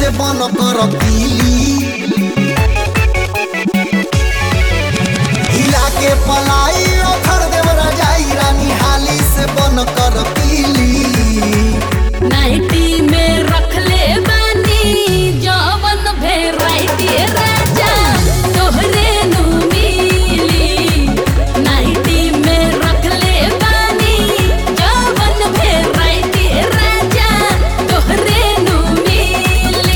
से बन कर पीली, हिला के पलाई ओखर देव रजाई रानी हाली से बन कर पीली। नाइटी में रख ले बानी जवन भेराइटी राजा तोहरे नु मिली। नाइटी में रख ले बानी जवन भेराइटी राजा तोहरे नु मिली।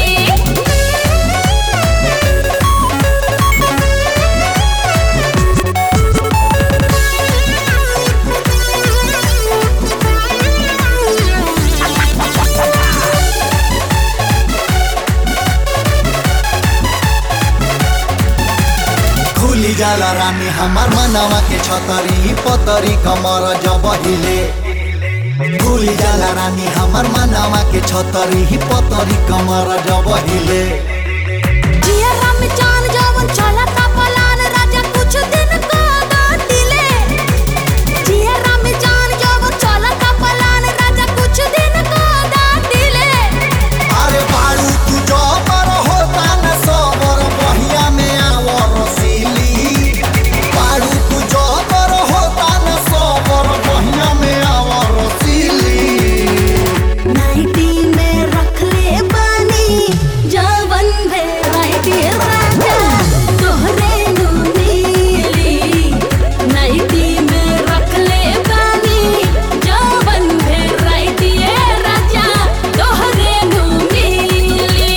खुली जाला रानी हमार मनवा के छतरी पतरी कमर जब हिले। खुली जाला रानी हमार मनवा के छतरी पतरी कमर जब हिले। जियरा में जान जवन चलता पलान राजा कुछ दिन को दिले। जियरा में जान जवन चलता पलान राजा कुछ दिन को दिले। अरे बारू तू जबर होता न सबर बहिया में आवर रसीली। बारू तू जबर होता न सबर बहिया में आवर रसीली। नाइटी में रख ले बानी जवन भेराइटी राजा तोहरे नु मिली। नाइटी में रख ले बानी जवन भेराइटी राजा तोहरे नु मिली।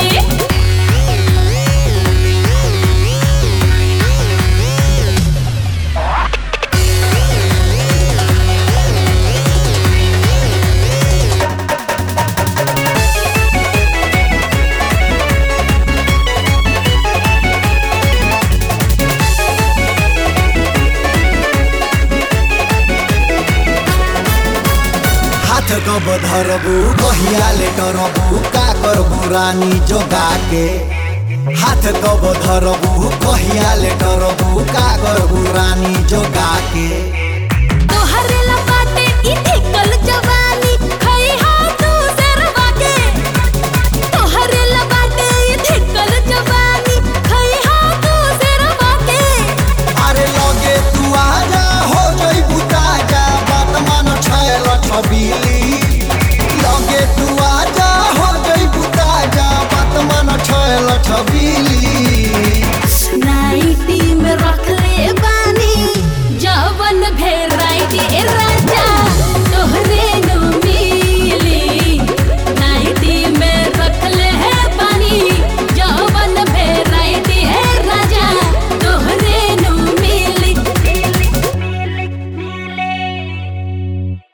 हाथ कब धरबू कहिया ले डरबू का करबू रानी जोगा के। हाथ कब धरबू कहिया ले डरबू का करबू रानी जोगा के। तोहरे ला बाटे ई ठिकल जवानी खई हा तू सरवा के। तोहरे ला बाटे ई ठिकल जवानी खई हा तू सरवा के। अरे लगे तू आजा हो जइबू ताजा बात मान छैल छबीली।